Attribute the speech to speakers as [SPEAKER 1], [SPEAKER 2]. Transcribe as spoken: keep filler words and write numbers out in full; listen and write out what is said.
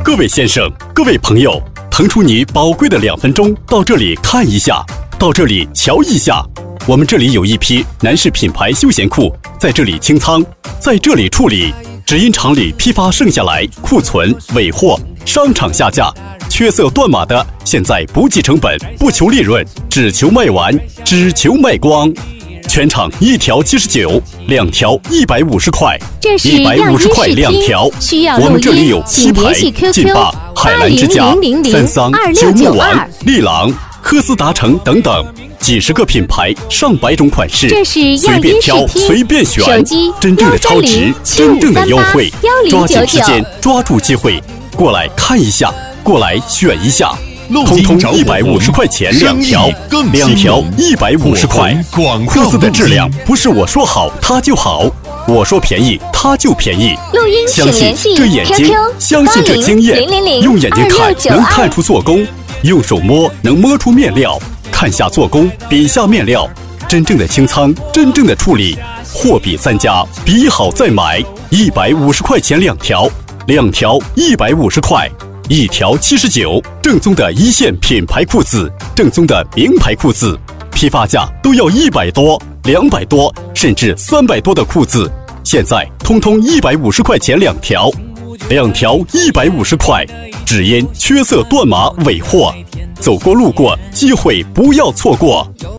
[SPEAKER 1] 各位先生，各位朋友，腾出你宝贵的两分钟，到这里看一下，到这里瞧一下。我们这里有一批男士品牌休闲裤，在这里清仓，在这里处理，只因厂里批发剩下来，库存尾货，商场下架，缺色断码的，现在不计成本，不求利润，只求卖完，只求卖光。全场一条七十九，两条一百五十块，一百五十块两条。我们这里有七牌、劲霸、海澜之家、三桑、九牧王、利郎、科斯达城等等，几十个品牌，上百种款式，随便挑，随便选，真正的超值，真正的优惠，抓紧时间，抓住机会，过来看一下，过来选一下。通通一百五十块钱两条，两条一百五十块。裤子的质量不是我说好它就好，我说便宜它就便宜。相信这眼睛，相信这经验，用眼睛看能看出做工，用手摸能摸出面料，看下做工，比下面料，真正的清仓，真正的处理，货比三家，比好再买。一百五十块钱两条，两条一百五十块。一条七十九，正宗的一线品牌裤子，正宗的名牌裤子，批发价都要一百多、两百多，甚至三百多的裤子，现在通通一百五十块钱两条，两条一百五十块，只因缺色断码尾货，走过路过，机会不要错过。